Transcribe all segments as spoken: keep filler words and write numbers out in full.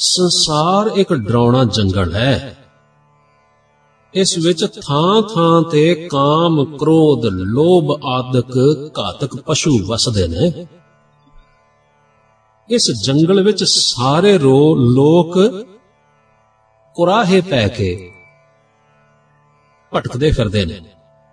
ਸੰਸਾਰ ਇੱਕ ਡਰਾਉਣਾ ਜੰਗਲ ਹੈ। ਇਸ ਵਿੱਚ ਥਾਂ ਥਾਂ ਤੇ ਕਾਮ, ਕ੍ਰੋਧ, ਲੋਭ ਆਦਿਕ ਘਾਤਕ ਪਸ਼ੂ ਵਸਦੇ ਨੇ। ਇਸ ਜੰਗਲ ਵਿੱਚ ਸਾਰੇ ਰੋ ਲੋਕ ਕੁਰਾਹੇ ਪੈ ਕੇ ਭਟਕਦੇ ਫਿਰਦੇ ਨੇ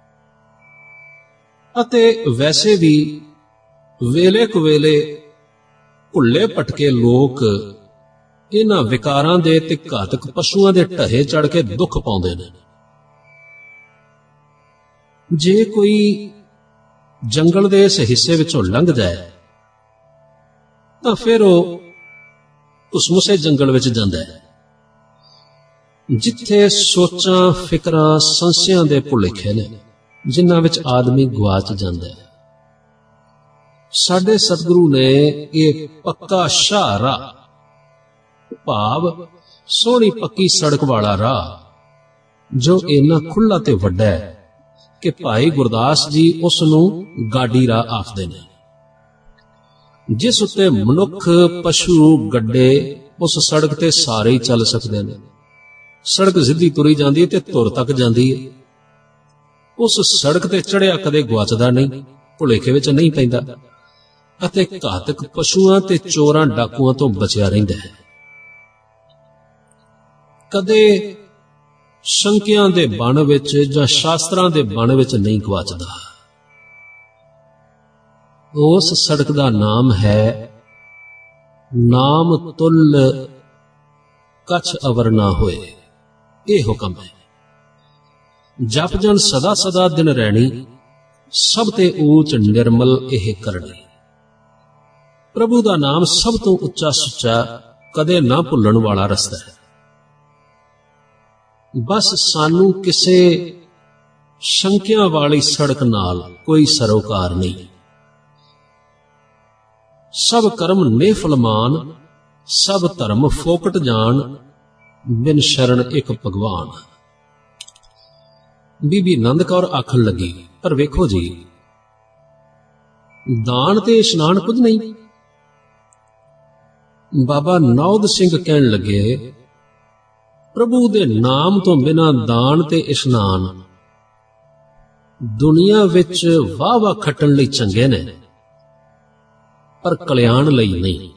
ਅਤੇ ਵੈਸੇ ਵੀ ਵੇਲੇ ਕੁਵੇਲੇ ਭੁੱਲੇ ਭਟਕੇ ਲੋਕ ਇਹਨਾਂ ਵਿਕਾਰਾਂ ਦੇ ਤੇ ਘਾਤਕ ਪਸ਼ੂਆਂ ਦੇ ਢਹੇ ਚੜ ਕੇ ਦੁੱਖ ਪਾਉਂਦੇ ਨੇ। ਜੇ ਕੋਈ ਜੰਗਲ ਦੇ ਇਸ ਹਿੱਸੇ ਵਿੱਚੋਂ ਲੰਘ ਜਾਏ ਤਾਂ ਫਿਰ ਉਹ ਉਸ ਮੁਸੇ ਜੰਗਲ ਵਿੱਚ ਜਾਂਦਾ ਹੈ, ਜਿੱਥੇ ਸੋਚਾਂ, ਫਿਕਰਾਂ, ਸੰਸਿਆਂ ਦੇ ਭੁਲੇਖੇ ਨੇ, ਜਿਨ੍ਹਾਂ ਵਿੱਚ ਆਦਮੀ ਗਵਾਚ ਜਾਂਦਾ ਹੈ। ਸਾਡੇ ਸਤਿਗੁਰੂ ਨੇ ਇਹ ਪੱਕਾ ਸ਼ਾਹ ਰਾਹ, ਭਾਵ ਸੋਹਣੀ ਪੱਕੀ ਸੜਕ ਵਾਲਾ ਰਾਹ, ਜੋ ਇੰਨਾ ਖੁੱਲ੍ਹਾ ਤੇ ਵੱਡਾ ਹੈ ਕਿ ਭਾਈ ਗੁਰਦਾਸ ਜੀ ਉਸ ਨੂੰ ਗਾਡੀ ਰਾਹ ਆਖਦੇ ਨੇ, ਜਿਸ ਉੱਤੇ ਮਨੁੱਖ, ਪਸ਼ੂ, ਗੱਡੇ ਉਸ ਸੜਕ ਤੇ ਸਾਰੇ ਹੀ ਚੱਲ ਸਕਦੇ ਨੇ। ਸੜਕ ਸਿੱਧੀ ਤੁਰੀ ਜਾਂਦੀ ਹੈ ਤੇ ਧੁਰ ਤੱਕ ਜਾਂਦੀ ਹੈ। ਉਸ ਸੜਕ ਤੇ ਚੜਿਆ ਕਦੇ ਗੁਆਚਦਾ ਨਹੀਂ, ਭੁਲੇਖੇ ਵਿੱਚ ਨਹੀਂ ਪੈਂਦਾ ਅਤੇ ਘਾਤਕ ਪਸ਼ੂਆਂ ਤੇ ਚੋਰਾਂ ਡਾਕੂਆਂ ਤੋਂ ਬਚਿਆ ਰਹਿੰਦਾ ਹੈ। ਕਦੇ ਸ਼ੰਕਿਆਂ ਦੇ ਬਣ ਵਿੱਚ ਜਾਂ ਸ਼ਾਸਤਰਾਂ ਦੇ ਬਣ ਵਿੱਚ ਨਹੀਂ ਗਵਾਚਦਾ। ਉਸ ਸੜਕ ਦਾ ਨਾਮ ਹੈ ਨਾਮ ਤੁਲ ਕਛ ਅਵਰ ਨਾ ਹੋਏ। ਇਹ ਹੁਕਮ ਹੈ, ਜਪ ਜਨ ਸਦਾ ਸਦਾ ਦਿਨ ਰਹਿਣੀ, ਸਭ ਤੇ ਊਚ ਨਿਰਮਲ ਇਹ ਕਰਨੀ। ਪ੍ਰਭੂ ਦਾ ਨਾਮ ਸਭ ਤੋਂ ਉੱਚਾ ਸੁੱਚਾ, ਕਦੇ ਨਾ ਭੁੱਲਣ ਵਾਲਾ ਰਸਤਾ ਹੈ। ਬਸ ਸਾਨੂੰ ਕਿਸੇ ਸ਼ੰਕਿਆਂ ਵਾਲੀ ਸੜਕ ਨਾਲ ਕੋਈ ਸਰੋਕਾਰ ਨਹੀਂ। ਸਭ ਕਰਮ ਨਿਫਲਮਾਨ, ਸਭ ਧਰਮ ਫੋਕਟ ਜਾਣ, ਬਿਨ ਸ਼ਰਨ ਇੱਕ ਭਗਵਾਨ। ਬੀਬੀ ਨੰਦ ਕੌਰ ਆਖਣ ਲੱਗੀ, ਪਰ ਵੇਖੋ ਜੀ, ਦਾਨ ਤੇ ਇਸ਼ਨਾਨ ਕੁਝ ਨਹੀਂ। ਬਾਬਾ ਨੌਦ ਸਿੰਘ ਕਹਿਣ ਲੱਗੇ, ਪ੍ਰਭੂ ਦੇ ਨਾਮ ਤੋਂ ਬਿਨਾਂ ਦਾਨ ਤੇ ਇਸ਼ਨਾਨ ਦੁਨੀਆ ਵਿੱਚ ਵਾਹ ਵਾਹ ਖੱਟਣ ਲਈ ਚੰਗੇ ਨੇ, ਪਰ ਕਲਿਆਣ ਲਈ ਨਹੀਂ।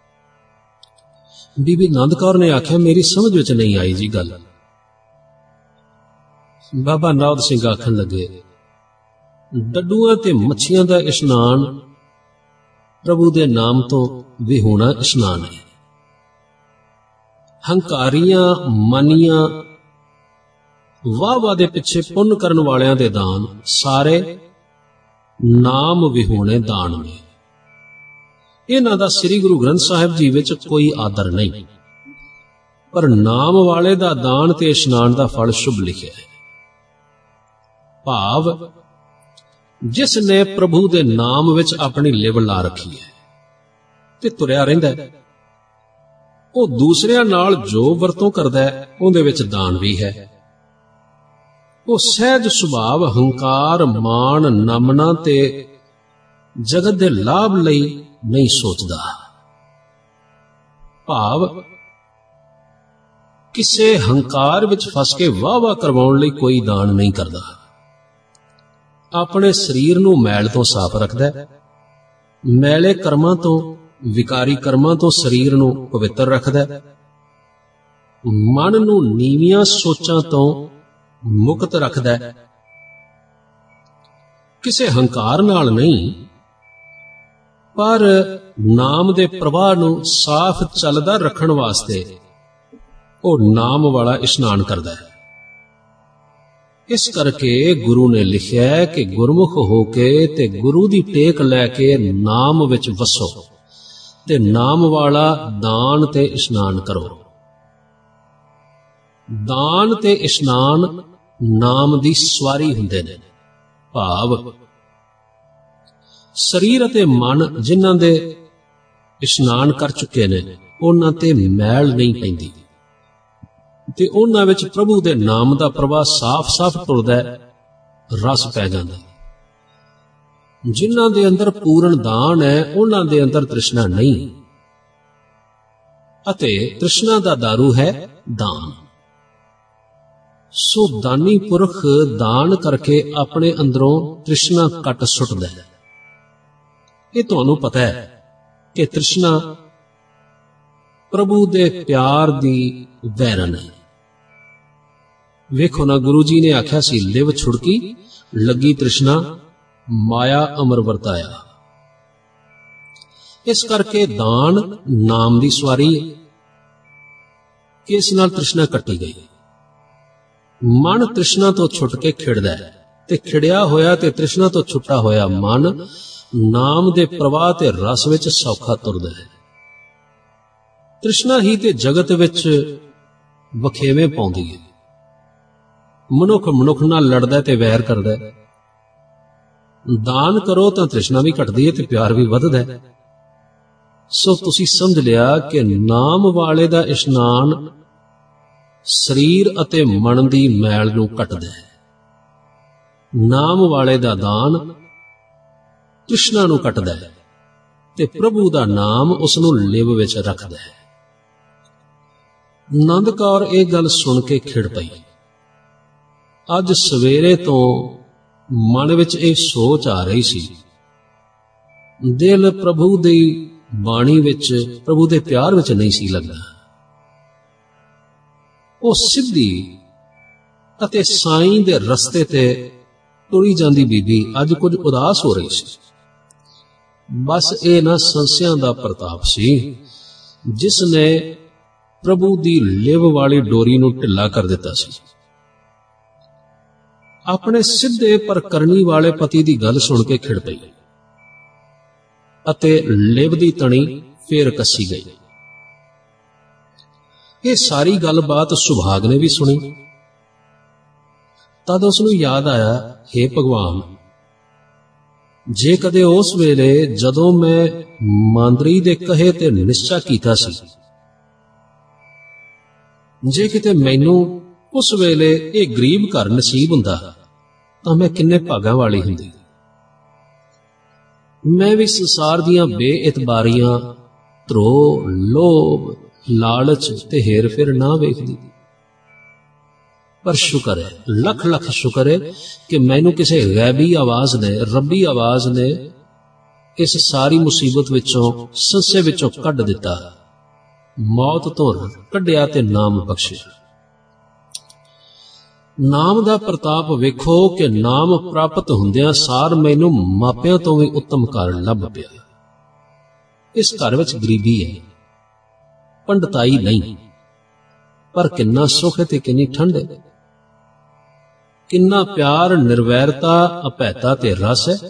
ਬੀਬੀ ਨੰਦ ਕੌਰ ਨੇ ਆਖਿਆ, ਮੇਰੀ ਸਮਝ ਵਿੱਚ ਨਹੀਂ ਆਈ ਜੀ ਗੱਲ। ਬਾਬਾ ਨੌਦ ਸਿੰਘ ਆਖਣ ਲੱਗੇ, ਡੱਡੂਆਂ ਤੇ ਮੱਛੀਆਂ ਦਾ ਇਸ਼ਨਾਨ ਪ੍ਰਭੂ ਦੇ ਨਾਮ ਤੋਂ ਵਿਹੂਣਾ ਇਸ਼ਨਾਨ ਹੈ। ਹੰਕਾਰੀਆਂ, ਮਾਨੀਆਂ, ਵਾਹ ਵਾਹ ਦੇ ਪਿੱਛੇ ਪੁੰਨ ਕਰਨ ਵਾਲਿਆਂ ਦੇ ਦਾਨ ਸਾਰੇ ਨਾਮ ਵਿਹੂਣੇ ਦਾਨ ਨੇ। ਇਹਨਾਂ ਦਾ ਸ੍ਰੀ ਗੁਰੂ ਗ੍ਰੰਥ ਸਾਹਿਬ ਜੀ ਵਿੱਚ ਕੋਈ ਆਦਰ ਨਹੀਂ, ਪਰ ਨਾਮ ਵਾਲੇ ਦਾ ਦਾਨ ਤੇ ਇਸ਼ਨਾਨ ਦਾ ਫਲ ਸ਼ੁਭ ਲਿਖਿਆ ਹੈ। ਭਾਵ ਜਿਸ ਨੇ ਪ੍ਰਭੂ ਦੇ ਨਾਮ ਵਿੱਚ ਆਪਣੀ ਲਿਵ ਲਾ ਰੱਖੀ ਹੈ ਤੇ ਤੁਰਿਆ ਰਹਿੰਦਾ ਹੈ, ਉਹ ਦੂਸਰਿਆਂ ਨਾਲ ਜੋ ਵਰਤੋਂ ਕਰਦਾ ਹੈ ਉਹਦੇ ਵਿੱਚ ਦਾਨ ਵੀ ਹੈ। ਉਹ ਸਹਿਜ ਸੁਭਾਵ ਹੰਕਾਰ, ਮਾਣ, ਨਮਨਾ ਤੇ ਜਗਤ ਦੇ ਲਾਭ ਲਈ ਨਹੀਂ ਸੋਚਦਾ। ਭਾਵ ਕਿਸੇ ਹੰਕਾਰ ਵਿੱਚ ਫਸ ਕੇ ਵਾਹ ਵਾਹ ਕਰਵਾਉਣ ਲਈ ਕੋਈ ਦਾਨ ਨਹੀਂ ਕਰਦਾ। ਆਪਣੇ ਸਰੀਰ ਨੂੰ ਮੈਲ ਤੋਂ ਸਾਫ਼ ਰੱਖਦਾ ਹੈ, ਮੈਲੇ ਕਰਮਾਂ ਤੋਂ, ਵਿਕਾਰੀ ਕਰਮਾਂ ਤੋਂ ਸਰੀਰ ਨੂੰ ਪਵਿੱਤਰ ਰੱਖਦਾ ਹੈ, ਮਨ ਨੂੰ ਨੀਵੀਆਂ ਸੋਚਾਂ ਤੋਂ ਮੁਕਤ ਰੱਖਦਾ ਹੈ। ਕਿਸੇ ਹੰਕਾਰ ਨਾਲ ਨਹੀਂ, ਪਰ ਨਾਮ ਦੇ ਪ੍ਰਵਾਹ ਨੂੰ ਸਾਫ਼ ਚੱਲਦਾ ਰੱਖਣ ਵਾਸਤੇ ਉਹ ਨਾਮ ਵਾਲਾ ਇਸ਼ਨਾਨ ਕਰਦਾ ਹੈ। ਇਸ ਕਰਕੇ ਗੁਰੂ ਨੇ ਲਿਖਿਆ ਕਿ ਗੁਰਮੁਖ ਹੋ ਕੇ ਤੇ ਗੁਰੂ ਦੀ ਟੇਕ ਲੈ ਕੇ ਨਾਮ ਵਿੱਚ ਵਸੋ ਤੇ ਨਾਮ ਵਾਲਾ ਦਾਨ ਤੇ ਇਸ਼ਨਾਨ ਕਰੋ। ਦਾਨ ਤੇ ਇਸ਼ਨਾਨ ਨਾਮ ਦੀ ਸਵਾਰੀ ਹੁੰਦੇ ਨੇ। ਭਾਵ ਸਰੀਰ ਅਤੇ ਮਨ ਜਿਨ੍ਹਾਂ ਦੇ ਇਸ਼ਨਾਨ ਕਰ ਚੁੱਕੇ ਨੇ, ਉਹਨਾਂ ਤੇ ਮੈਲ ਨਹੀਂ ਪੈਂਦੀ ਤੇ ਉਹਨਾਂ ਵਿੱਚ ਪ੍ਰਭੂ ਦੇ ਨਾਮ ਦਾ ਪ੍ਰਵਾਹ ਸਾਫ਼-ਸਾਫ਼ ਟੁਰਦਾ, ਰਸ ਪੈ ਜਾਂਦਾ। ਜਿਨ੍ਹਾਂ ਦੇ ਅੰਦਰ ਪੂਰਨ ਦਾਨ ਹੈ, ਉਹਨਾਂ ਦੇ ਅੰਦਰ ਤ੍ਰਿਸ਼ਨਾ ਨਹੀਂ। ਅਤੇ ਤ੍ਰਿਸ਼ਨਾ ਦਾ ਦਾਰੂ ਹੈ ਦਾਨ। ਸੋ ਦਾਨੀ ਪੁਰਖ ਦਾਨ ਕਰਕੇ ਆਪਣੇ ਅੰਦਰੋਂ ਤ੍ਰਿਸ਼ਨਾ ਕੱਟ ਸੁੱਟਦਾ ਹੈ। ਇਹ ਤੁਹਾਨੂੰ ਪਤਾ ਹੈ ਕਿ ਤ੍ਰਿਸ਼ਨਾ ਪ੍ਰਭੂ ਦੇ ਪਿਆਰ ਦੀ ਵੈਰਨ ਹੈ। ਵੇਖੋ ਨਾ, ਗੁਰੂ ਜੀ ਨੇ ਆਖਿਆ ਸੀ, ਲਿਵ ਛੁੜਕੀ ਲੱਗੀ ਤ੍ਰਿਸ਼ਨਾ ਮਾਇਆ ਅਮਰ ਵਰਤਾਇਆ। ਇਸ ਕਰਕੇ ਦਾਨ ਨਾਮ ਦੀ ਸਵਾਰੀ ਹੈ ਕਿ ਇਸ ਨਾਲ ਤ੍ਰਿਸ਼ਨਾ ਕੱਟੀ ਗਈ। ਮਨ ਤ੍ਰਿਸ਼ਨਾ ਤੋਂ ਛੁੱਟ ਕੇ ਖਿੜਦਾ ਹੈ ਤੇ ਖਿੜਿਆ ਹੋਇਆ ਤੇ ਤ੍ਰਿਸ਼ਨਾ ਤੋਂ ਛੁੱਟਾ ਹੋਇਆ ਮਨ ਨਾਮ ਦੇ ਪ੍ਰਵਾਹ ਤੇ ਰਸ ਵਿੱਚ ਸੌਖਾ ਤੁਰਦਾ ਹੈ। ਤ੍ਰਿਸ਼ਨਾ ਹੀ ਤੇ ਜਗਤ ਵਿੱਚ ਵਖੇਵੇਂ ਪਾਉਂਦੀ ਹੈ। ਮਨੁੱਖ ਮਨੁੱਖ ਨਾਲ ਲੜਦਾ ਤੇ ਵੈਰ ਕਰਦਾ। ਦਾਨ ਕਰੋ ਤਾਂ ਤ੍ਰਿਸ਼ਨਾ ਵੀ ਘਟਦੀ ਹੈ ਤੇ ਪਿਆਰ ਵੀ ਵੱਧਦਾ ਹੈ। ਸੋ ਤੁਸੀਂ ਸਮਝ ਲਿਆ ਕਿ ਨਾਮ ਵਾਲੇ ਦਾ ਇਸ਼ਨਾਨ ਸਰੀਰ ਅਤੇ ਮਨ ਦੀ ਮੈਲ ਨੂੰ ਕੱਟਦਾ ਹੈ। ਨਾਮ ਵਾਲੇ ਦਾ ਦਾਨ ਤ੍ਰਿਸ਼ਨਾ ਨੂੰ ਕੱਟਦਾ ਹੈ ਤੇ ਪ੍ਰਭੂ ਦਾ ਨਾਮ ਉਸ ਨੂੰ ਲਿਵ ਵਿੱਚ ਰੱਖਦਾ ਹੈ। ਨੰਦ ਕੌਰ ਇਹ ਗੱਲ ਸੁਣ ਕੇ ਖਿੜ ਪਈ। ਅੱਜ ਸਵੇਰੇ ਤੋਂ ਮਨ ਵਿੱਚ ਇਹ ਸੋਚ ਆ ਰਹੀ ਸੀ। ਦਿਲ ਪ੍ਰਭੂ ਦੀ ਬਾਣੀ ਵਿੱਚ, ਪ੍ਰਭੂ ਦੇ ਪਿਆਰ ਵਿੱਚ ਨਹੀਂ ਸੀ ਲੱਗਦਾ। ਉਹ ਸਿੱਧੀ ਅਤੇ ਸਾਈਂ ਦੇ ਰਸਤੇ ਤੇ ਤੁਰੀ ਜਾਂਦੀ ਬੀਬੀ ਅੱਜ ਕੁਝ ਉਦਾਸ ਹੋ ਰਹੀ ਸੀ। ਬਸ ਇਹ ਨਾ ਸੰਸਿਆਂ ਦਾ ਪ੍ਰਤਾਪ ਸੀ ਜਿਸ ਨੇ ਪ੍ਰਭੂ ਦੀ ਲਿਵ ਵਾਲੀ ਡੋਰੀ ਨੂੰ ਢਿੱਲਾ ਕਰ ਦਿੱਤਾ ਸੀ। ਆਪਣੇ ਸਿੱਧੇ ਪਰ ਕਰਨੀ ਵਾਲੇ ਪਤੀ ਦੀ ਗੱਲ ਸੁਣ ਕੇ ਖਿੜ ਪਈ ਅਤੇ ਲਿਵ ਦੀ ਤਣੀ ਫੇਰ ਕੱਸੀ ਗਈ। ਇਹ ਸਾਰੀ ਗੱਲਬਾਤ ਸੁਭਾਗ ਨੇ ਵੀ ਸੁਣੀ। ਤਦ ਉਸ ਨੂੰ ਯਾਦ ਆਇਆ, ਹੇ ਭਗਵਾਨ, ਜੇ ਕਦੇ ਉਸ ਵੇਲੇ ਜਦੋਂ ਮੈਂ ਮਾਂਦਰੀ ਦੇ ਕਹੇ ਤੇ ਨਿਸ਼ਚਾ ਕੀਤਾ ਸੀ, ਜੇ ਕਿਤੇ ਮੈਨੂੰ ਉਸ ਵੇਲੇ ਇਹ ਗਰੀਬ ਘਰ ਨਸੀਬ ਹੁੰਦਾ ਤਾਂ ਮੈਂ ਕਿੰਨੇ ਭਾਗਾਂ ਵਾਲੀ ਹੁੰਦੀ। ਮੈਂ ਵੀ ਸੰਸਾਰ ਦੀਆਂ ਬੇਇਤਬਾਰੀਆਂ, ਧਰੋਹ, ਲੋਭ, ਲਾਲਚ ਤੇ ਹੇਰ ਫੇਰ ਨਾ ਵੇਖਦੀ। ਪਰ ਸ਼ੁਕਰ ਹੈ, ਲੱਖ ਲੱਖ ਸ਼ੁਕਰ ਹੈ ਕਿ ਮੈਨੂੰ ਕਿਸੇ ਗੈਬੀ ਆਵਾਜ਼ ਨੇ, ਰੱਬੀ ਆਵਾਜ਼ ਨੇ ਇਸ ਸਾਰੀ ਮੁਸੀਬਤ ਵਿੱਚੋਂ, ਸੰਸੇ ਵਿੱਚੋਂ ਕੱਢ ਦਿੱਤਾ, ਮੌਤ ਤੋਂ ਕੱਢਿਆ ਤੇ ਨਾਮ ਬਖਸ਼ਿਆ। ਨਾਮ ਦਾ ਪ੍ਰਤਾਪ ਵੇਖੋ ਕਿ ਨਾਮ ਪ੍ਰਾਪਤ ਹੁੰਦਿਆਂ ਸਾਰ ਮੈਨੂੰ ਮਾਪਿਆਂ ਤੋਂ ਵੀ ਉੱਤਮ ਘਰ ਲੱਭ ਪਿਆ। ਇਸ ਘਰ ਵਿੱਚ ਗਰੀਬੀ ਹੈ, ਪੰਡਤਾਈ ਨਹੀਂ, ਪਰ ਕਿੰਨਾ ਸੁੱਖ ਹੈ ਤੇ ਕਿੰਨੀ ਠੰਡ ਹੈ, ਕਿੰਨਾ ਪਿਆਰ, ਨਿਰਵੈਰਤਾ, ਅਭੈਤਾ ਤੇ ਰਸ ਹੈ।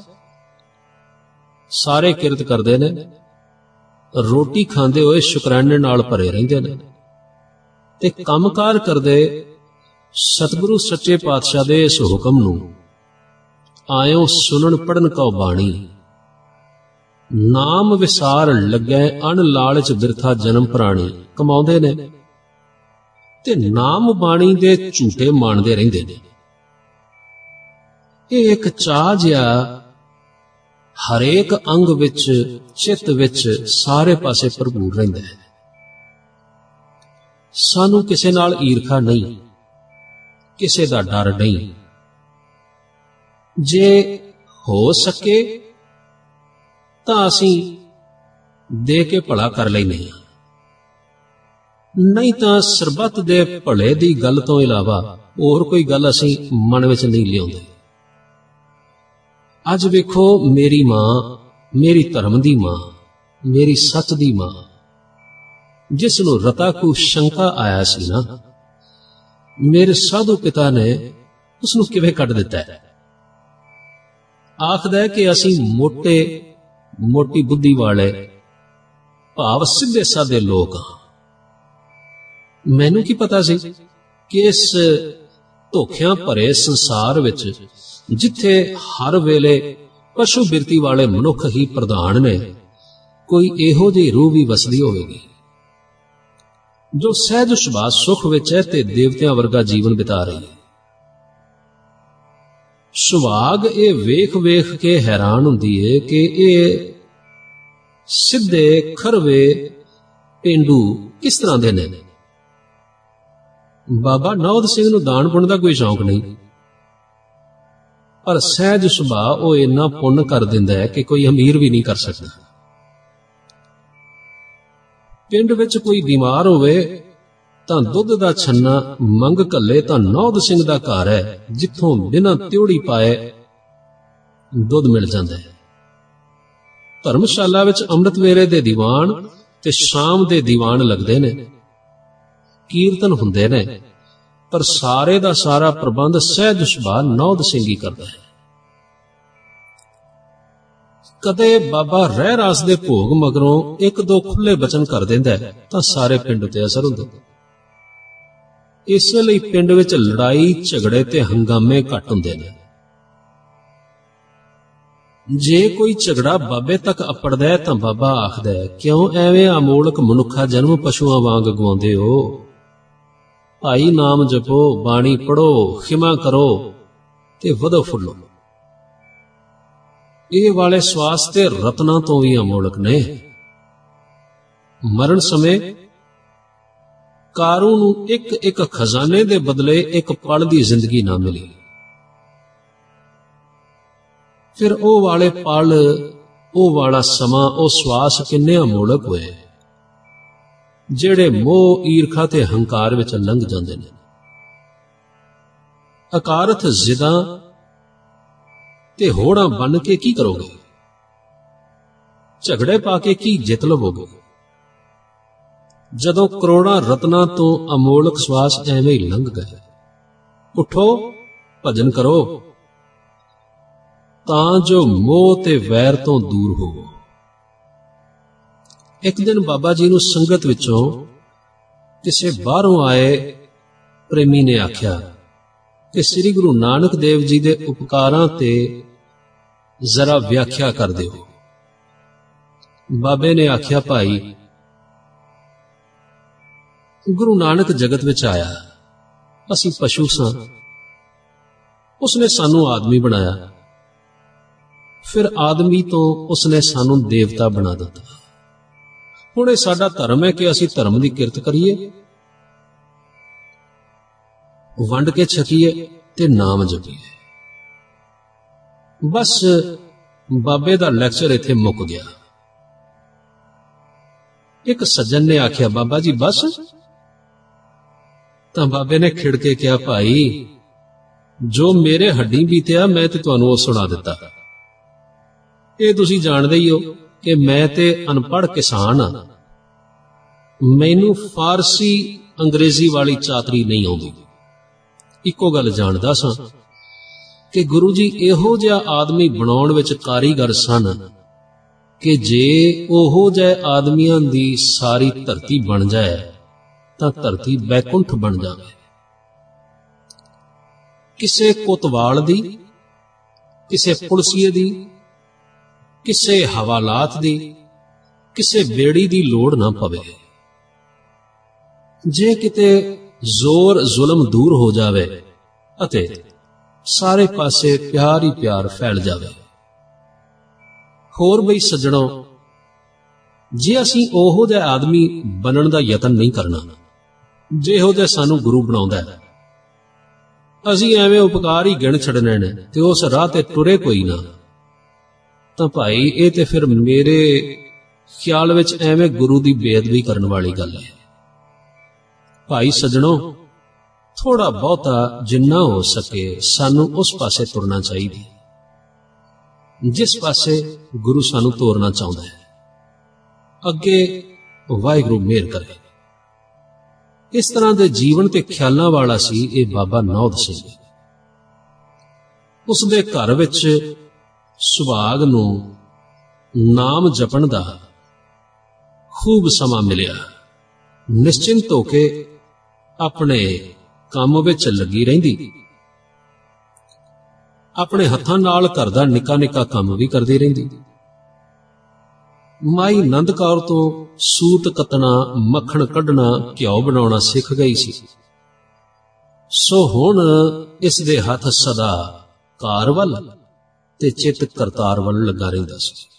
ਸਾਰੇ ਕਿਰਤ ਕਰਦੇ ਨੇ, ਰੋਟੀ ਖਾਂਦੇ ਹੋਏ ਸ਼ੁਕਰਾਨੇ ਨਾਲ ਭਰੇ ਰਹਿੰਦੇ ਨੇ ਤੇ ਕੰਮਕਾਰ ਕਰਦੇ ਸਤਿਗੁਰੂ ਸੱਚੇ ਪਾਤਸ਼ਾਹ ਦੇ ਇਸ ਹੁਕਮ ਨੂੰ ਆਇਓ ਸੁਣਨ ਪੜਨ ਕਉ ਬਾਣੀ। ਨਾਮ ਵਿਸਾਰ ਲੱਗੈ ਅਣ ਲਾਲਚ ਬਿਰਥਾ ਜਨਮ ਪ੍ਰਾਣੀ ਕਮਾਉਂਦੇ ਨੇ ਤੇ ਨਾਮ ਬਾਣੀ ਦੇ ਝੂਟੇ ਮਾਣਦੇ ਰਹਿੰਦੇ ਨੇ। ਇਹ ਇੱਕ ਚਾਹ ਜਿਹਾ ਹਰੇਕ ਅੰਗ ਵਿੱਚ, ਚਿੱਤ ਵਿੱਚ, ਸਾਰੇ ਪਾਸੇ ਭਰਪੂਰ ਰਹਿੰਦਾ ਹੈ। ਸਾਨੂੰ ਕਿਸੇ ਨਾਲ ਈਰਖਾ ਨਹੀਂ, ਕਿਸੇ ਦਾ ਡਰ ਨਹੀਂ। ਜੇ ਹੋ ਸਕੇ ਤਾਂ ਅਸੀਂ ਦੇ ਕੇ ਭਲਾ ਕਰ ਲੈਂਦੇ ਹਾਂ, ਨਹੀਂ ਤਾਂ ਸਰਬੱਤ ਦੇ ਭਲੇ ਦੀ ਗੱਲ ਤੋਂ ਇਲਾਵਾ ਹੋਰ ਕੋਈ ਗੱਲ ਅਸੀਂ ਮਨ ਵਿੱਚ ਨਹੀਂ ਲਿਆਉਂਦੇ। ਅੱਜ ਵੇਖੋ, ਮੇਰੀ ਮਾਂ, ਮੇਰੀ ਧਰਮ ਦੀ ਮਾਂ, ਮੇਰੀ ਸੱਚ ਦੀ ਮਾਂ, ਜਿਸ ਨੂੰ ਰਤਾ ਕੋ ਸ਼ੰਕਾ ਆਇਆ ਸੀ ਨਾ, ਮੇਰੇ ਸਾਧੂ ਪਿਤਾ ਨੇ ਉਸ ਨੂੰ ਕਿਵੇਂ ਕੱਢ ਦਿੱਤਾ ਹੈ। ਆਖਦਾ ਹੈ ਕਿ ਅਸੀਂ ਮੋਟੇ ਮੋਟੀ ਬੁੱਧੀ ਵਾਲੇ, ਭਾਵ ਸਿੱਧੇ ਸਾਦੇ ਲੋਕ ਹਾਂ। ਮੈਨੂੰ ਕੀ ਪਤਾ ਸੀ ਕਿ ਇਸ ਧੋਖਿਆਂ ਭਰੇ ਸੰਸਾਰ ਵਿੱਚ, ਜਿੱਥੇ ਹਰ ਵੇਲੇ ਪਸ਼ੂ ਬਿਰਤੀ ਵਾਲੇ ਮਨੁੱਖ ਹੀ ਪ੍ਰਧਾਨ ਨੇ, ਕੋਈ ਇਹੋ ਜਿਹੀ ਰੂਹ ਵੀ ਵਸਦੀ ਹੋਵੇਗੀ ਜੋ ਸਹਿਜ ਸੁਭਾਅ ਸੁਖ ਵਿੱਚ ਹੈ ਤੇ ਦੇਵਤਿਆਂ ਵਰਗਾ ਜੀਵਨ ਬਿਤਾ ਰਹੀ ਹੈ। ਸੁਭਾਗ ਇਹ ਵੇਖ ਵੇਖ ਕੇ ਹੈਰਾਨ ਹੁੰਦੀ ਹੈ ਕਿ ਇਹ ਸਿੱਧੇ, ਖਰਵੇ, ਪੇਂਡੂ ਕਿਸ ਤਰ੍ਹਾਂ ਦੇ ਨੇ? ਬਾਬਾ ਨੌਧ ਸਿੰਘ ਨੂੰ ਦਾਨ ਪੁੰਨ ਦਾ ਕੋਈ ਸ਼ੌਂਕ ਨਹੀਂ, ਪਰ ਸਹਿਜ ਸੁਭਾਅ ਉਹ ਇੰਨਾ ਪੁੰਨ ਕਰ ਦਿੰਦਾ ਹੈ ਕਿ ਕੋਈ ਅਮੀਰ ਵੀ ਨਹੀਂ ਕਰ ਸਕਦਾ। ਪਿੰਡ ਵਿੱਚ ਕੋਈ ਬਿਮਾਰ ਹੋਵੇ ਤਾਂ ਦੁੱਧ ਦਾ ਛੰਨਾ ਮੰਗ ਘੱਲੇ ਤਾਂ ਨੌਧ ਸਿੰਘ ਦਾ ਘਰ ਹੈ, ਜਿੱਥੋਂ ਬਿਨਾਂ ਤਿਉੜੀ ਪਾਏ ਦੁੱਧ ਮਿਲ ਜਾਂਦਾ ਹੈ। ਧਰਮਸ਼ਾਲਾ ਵਿੱਚ ਅੰਮ੍ਰਿਤ ਵੇਲੇ ਦੇ ਦੀਵਾਨ ਤੇ ਸ਼ਾਮ ਦੇ ਦੀਵਾਨ ਲੱਗਦੇ ਨੇ, ਕੀਰਤਨ ਹੁੰਦੇ ਨੇ, ਪਰ ਸਾਰੇ ਦਾ ਸਾਰਾ ਪ੍ਰਬੰਧ ਸਹਿਜ ਸੁਭਾਅ ਨੌਧ ਸਿੰਘ ਹੀ ਕਰਦਾ ਹੈ। ਕਦੇ ਬਾਬਾ ਰਹਿ ਰਾਸ ਦੇ ਭੋਗ ਮਗਰੋਂ ਇੱਕ ਦੋ ਖੁੱਲੇ ਬਚਨ ਕਰ ਦਿੰਦਾ ਤਾਂ ਸਾਰੇ ਪਿੰਡ ਤੇ ਅਸਰ ਹੁੰਦਾ। ਇਸ ਲਈ ਪਿੰਡ ਵਿੱਚ ਲੜਾਈ ਝਗੜੇ ਤੇ ਹੰਗਾਮੇ ਘੱਟ ਹੁੰਦੇ ਨੇ। ਜੇ ਕੋਈ ਝਗੜਾ ਬਾਬੇ ਤੱਕ ਅਪੜਦਾ ਹੈ ਤਾਂ ਬਾਬਾ ਆਖਦਾ ਹੈ, ਕਿਉਂ ਐਵੇਂ ਅਮੋਲਕ ਮਨੁੱਖਾ ਜਨਮ ਪਸ਼ੂਆਂ ਵਾਂਗ ਗਵਾਉਂਦੇ ਹੋ? ਭਾਈ ਨਾਮ ਜਪੋ, ਬਾਣੀ ਪੜੋ, ਖਿਮਾ ਕਰੋ ਤੇ ਵਧੋ ਫੁੱਲੋ। ਇਹ ਵਾਲੇ ਸਵਾਸ ਤੇ ਰਤਨਾਂ ਤੋਂ ਵੀ ਅਮੋਲਕ ਨੇ। ਮਰਨ ਸਮੇਂ ਕਾਰੂ ਨੂੰ ਇੱਕ ਇੱਕ ਖਜ਼ਾਨੇ ਦੇ ਬਦਲੇ ਇੱਕ ਪਲ ਦੀ ਜ਼ਿੰਦਗੀ ਨਾ ਮਿਲੀ। ਫਿਰ ਉਹ ਵਾਲੇ ਪਲ, ਉਹ ਵਾਲਾ ਸਮਾਂ, ਉਹ ਸਵਾਸ ਕਿੰਨੇ ਅਮੋਲਕ ਹੋਏ, ਜਿਹੜੇ ਮੋਹ, ਈਰਖਾ ਤੇ ਹੰਕਾਰ ਵਿੱਚ ਲੰਘ ਜਾਂਦੇ ਨੇ। ਅਕਾਰਥ ਜ਼ਿਦਾਂ ਤੇ ਹੋੜਾਂ ਬਣ ਕੇ ਕੀ ਕਰੋਗੇ? ਝਗੜੇ ਪਾ ਕੇ ਕੀ ਜਿੱਤ ਲਵੋਗੇ? ਜਦੋਂ ਕਰੋੜਾਂ ਰਤਨਾਂ ਤੋਂ ਅਮੋਲਕ ਸਵਾਸ ਐਵੇਂ ਹੀ ਲੰਘ ਗਏ। ਉਠੋ, ਭਜਨ ਕਰੋ, ਤਾਂ ਜੋ ਮੋਹ ਤੇ ਵੈਰ ਤੋਂ ਦੂਰ ਹੋਵੋ। ਇੱਕ ਦਿਨ ਬਾਬਾ ਜੀ ਨੂੰ ਸੰਗਤ ਵਿੱਚੋਂ ਕਿਸੇ ਬਾਹਰੋਂ ਆਏ ਪ੍ਰੇਮੀ ਨੇ ਆਖਿਆ ਕਿ ਸ੍ਰੀ ਗੁਰੂ ਨਾਨਕ ਦੇਵ ਜੀ ਦੇ ਉਪਕਾਰਾਂ ਤੇ ਜ਼ਰਾ ਵਿਆਖਿਆ ਕਰ ਦਿਓ। ਬਾਬੇ ਨੇ ਆਖਿਆ, ਭਾਈ, ਗੁਰੂ ਨਾਨਕ ਜਗਤ ਵਿੱਚ ਆਇਆ, ਅਸੀਂ ਪਸ਼ੂ ਸਾਂ, ਉਸਨੇ ਸਾਨੂੰ ਆਦਮੀ ਬਣਾਇਆ, ਫਿਰ ਆਦਮੀ ਤੋਂ ਉਸਨੇ ਸਾਨੂੰ ਦੇਵਤਾ ਬਣਾ ਦਿੱਤਾ। ਹੁਣ ਇਹ ਸਾਡਾ ਧਰਮ ਹੈ ਕਿ ਅਸੀਂ ਧਰਮ ਦੀ ਕਿਰਤ ਕਰੀਏ, ਵੰਡ ਕੇ ਛਕੀਏ ਤੇ ਨਾਮ ਜਪੀਏ। ਬਸ ਬਾਬੇ ਦਾ ਲੈਕਚਰ ਇੱਥੇ ਮੁੱਕ ਗਿਆ। ਇੱਕ ਸੱਜਣ ਨੇ ਆਖਿਆ, ਬਾਬਾ ਜੀ ਬਸ? ਤਾਂ ਬਾਬੇ ਨੇ ਖਿੜ ਕੇ ਕਿਹਾ, ਭਾਈ, ਜੋ ਮੇਰੇ ਹੱਡੀ ਬੀਤਿਆ ਮੈਂ ਤੇ ਤੁਹਾਨੂੰ ਉਹ ਸੁਣਾ ਦਿੱਤਾ। ਇਹ ਤੁਸੀਂ ਜਾਣਦੇ ਹੀ ਹੋ ਕਿ ਮੈਂ ਤੇ ਅਨਪੜ੍ਹ ਕਿਸਾਨ ਹਾਂ, ਮੈਨੂੰ ਫਾਰਸੀ ਅੰਗਰੇਜ਼ੀ ਵਾਲੀ ਚਾਤਰੀ ਨਹੀਂ ਆਉਂਦੀ। ਇੱਕੋ ਗੱਲ ਜਾਣਦਾ ਸਾਂ ਕਿ ਗੁਰੂ ਜੀ ਇਹੋ ਜਿਹਾ ਆਦਮੀ ਬਣਾਉਣ ਵਿੱਚ ਕਾਰੀਗਰ ਸਨ ਕਿ ਜੇ ਉਹੋ ਜਿਹੇ ਆਦਮੀਆਂ ਦੀ ਸਾਰੀ ਧਰਤੀ ਬਣ ਜਾਏ ਤਾਂ ਧਰਤੀ ਬੈਕੁੰਠ ਬਣ ਜਾਵੇ। ਕਿਸੇ ਕੋਤਵਾਲ ਦੀ, ਕਿਸੇ ਪੁਲਸੀਏ ਦੀ, ਕਿਸੇ ਹਵਾਲਾਤ ਦੀ, ਕਿਸੇ ਬੇੜੀ ਦੀ ਲੋੜ ਨਾ ਪਵੇ। ਜੇ ਕਿਤੇ ਜ਼ੋਰ ਜ਼ੁਲਮ ਦੂਰ ਹੋ ਜਾਵੇ ਅਤੇ ਸਾਰੇ ਪਾਸੇ ਪਿਆਰ ਹੀ ਪਿਆਰ ਫੈਲ ਜਾਵੇ। ਹੋਰ ਬਈ ਸੱਜਣੋ, ਜੇ ਅਸੀਂ ਉਹੋ ਜਿਹਾ ਆਦਮੀ ਬਣਨ ਦਾ ਯਤਨ ਨਹੀਂ ਕਰਨਾ ਜਿਹੋ ਜਿਹਾ ਸਾਨੂੰ ਗੁਰੂ ਬਣਾਉਂਦਾ ਹੈ, ਅਸੀਂ ਐਵੇਂ ਉਪਕਾਰ ਹੀ ਗਿਣ ਛੱਡਣੇ ਨੇ ਤੇ ਉਸ ਰਾਹ ਤੇ ਟੁਰੇ ਕੋਈ ਨਾ, ਤਾਂ ਭਾਈ ਇਹ ਤੇ ਫਿਰ ਮੇਰੇ ਖਿਆਲ ਵਿੱਚ ਐਵੇਂ ਗੁਰੂ ਦੀ ਬੇਅਦਬੀ ਕਰਨ ਵਾਲੀ ਗੱਲ ਹੈ। ਭਾਈ ਸੱਜਣੋ, ਥੋੜਾ ਬਹੁਤਾ ਜਿੰਨਾ ਹੋ ਸਕੇ ਸਾਨੂੰ ਉਸ ਪਾਸੇ ਤੁਰਨਾ ਚਾਹੀਦਾ ਜਿਸ ਪਾਸੇ ਗੁਰੂ ਸਾਨੂੰ ਤੋਰਨਾ ਚਾਹੁੰਦਾ ਹੈ। ਅੱਗੇ ਵਾਹਿਗੁਰੂ ਮਿਹਰ ਕਰੇ। ਇਸ ਤਰ੍ਹਾਂ ਦੇ ਜੀਵਨ ਤੇ ਖਿਆਲਾਂ ਵਾਲਾ ਸੀ ਇਹ ਬਾਬਾ ਨੌਧ ਸਿੰਘ। ਉਸ ਦੇ ਘਰ ਵਿੱਚ ਸੁਭਾਗ ਨੂੰ ਨਾਮ ਜਪਣ ਦਾ ਖੂਬ ਸਮਾਂ ਮਿਲਿਆ। ਨਿਸ਼ਚਿੰਤ ਹੋ ਕੇ ਆਪਣੇ ਕੰਮ ਵਿੱਚ ਲੱਗੀ ਰਹਿੰਦੀ, ਆਪਣੇ ਹੱਥਾਂ ਨਾਲ ਘਰ ਦਾ ਨਿੱਕਾ ਨਿੱਕਾ ਕੰਮ ਵੀ ਕਰਦੀ ਰਹਿੰਦੀ। ਮਾਈ ਨੰਦ ਕੌਰ ਤੋਂ ਸੂਤ ਕੱਤਣਾ, ਮੱਖਣ ਕੱਢਣਾ, ਘਿਓ ਬਣਾਉਣਾ ਸਿੱਖ ਗਈ ਸੀ। ਸੋ ਹੁਣ ਇਸ ਦੇ ਹੱਥ ਸਦਾ ਕਾਰ ਵੱਲ ਤੇ ਚਿੱਤ ਕਰਤਾਰ ਵੱਲ ਲੱਗਾ ਰਹਿੰਦਾ ਸੀ।